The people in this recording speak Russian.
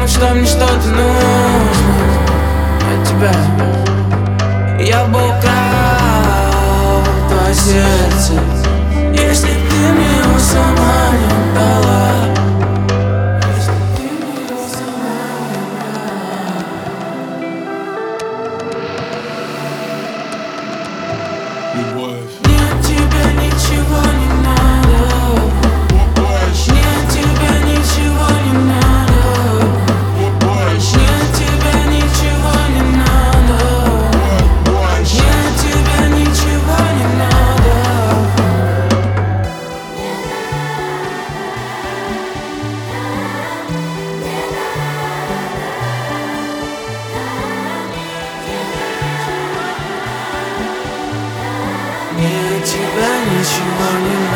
думать, что мне что-то нужно от тебя. Я бы украл твое сердце, если б ты мне его сама не дала. Мне от тебя ничего не надо. Мне от тебя ничего не надо. Мне от тебя ничего не надо. Мне от тебя ничего не надо. Мне от тебя ничего не надо.